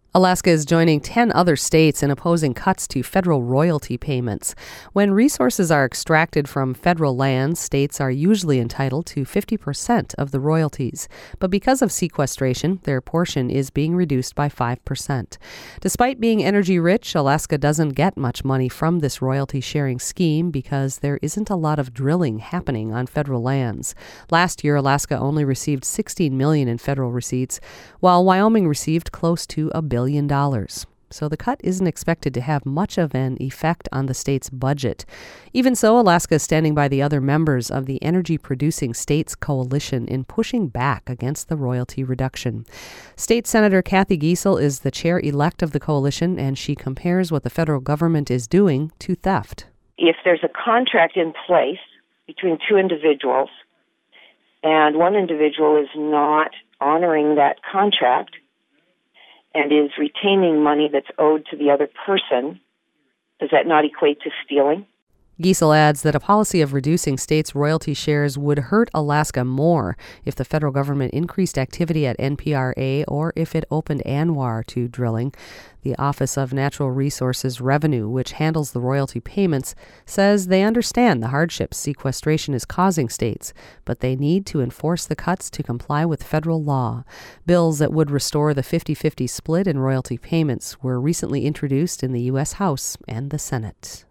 Alaska is joining 10 other states in opposing cuts to federal royalty payments. When resources are extracted from federal lands, states are usually entitled to 50% of the royalties. But because of sequestration, their portion is being reduced by 5%. Despite being energy rich, Alaska doesn't get much money from this royalty sharing scheme because there isn't a lot of drilling happening on federal lands. Last year, Alaska only received $16 million in federal receipts, while Wyoming received close to $1 billion. So the cut isn't expected to have much of an effect on the state's budget. Even so, Alaska is standing by the other members of the Energy Producing States Coalition in pushing back against the royalty reduction. State Senator Kathy Giessel is the chair-elect of the coalition, and she compares what the federal government is doing to theft. If there's a contract in place between two individuals, and one individual is not honoring that contract, and is retaining money that's owed to the other person, does that not equate to stealing? Giessel adds that a policy of reducing states' royalty shares would hurt Alaska more if the federal government increased activity at NPRA or if it opened ANWR to drilling. The Office of Natural Resources Revenue, which handles the royalty payments, says they understand the hardships sequestration is causing states, but they need to enforce the cuts to comply with federal law. Bills that would restore the 50-50 split in royalty payments were recently introduced in the U.S. House and the Senate.